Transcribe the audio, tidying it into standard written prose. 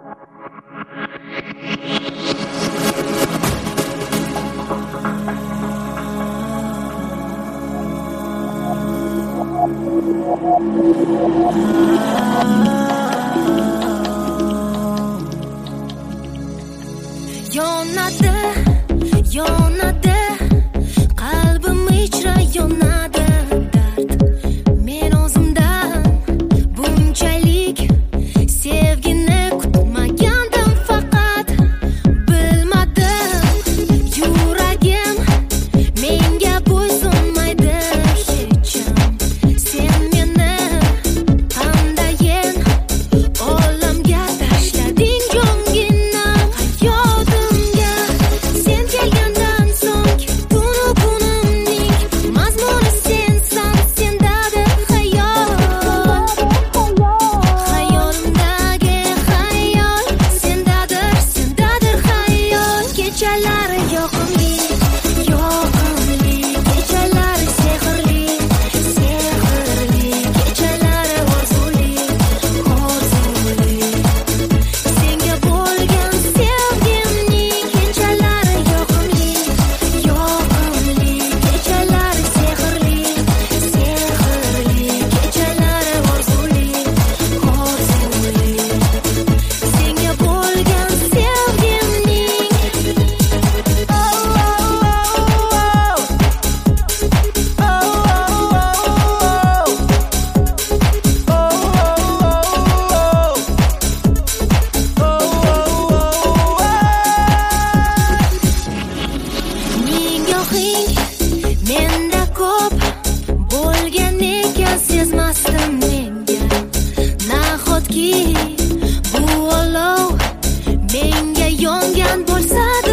Yonadi qalbim ichra yonadi dard. Men o'zimdan bunchalik sevgini kutmagandim, faqat bilmadim yuragim menga bo'ysunmaydi hecham. Sen meni qandayin olamga tashlading jo'ngina hayotimga. Sen kelgandan so'ng tunu kunimning mazmuni sensan, sendadir hayot. Hayolimdagi hayol sendadir, sendadir hayot. Kechalari yoqimli, yoqimli, kechalari sehrli, sehrli, kechalari orzuli, orzuli. Senga bo'lgan sevgimning kechalari yoqimli, yoqimli, kechalari sehrli, sehrli, kechalari orzuli, orzuli. Senga bo'lgan sevgimning nigohing menda ko'p bo'lgan ekan, sezmasdim menga. Nahotki bu olov menga yongan bo'lsa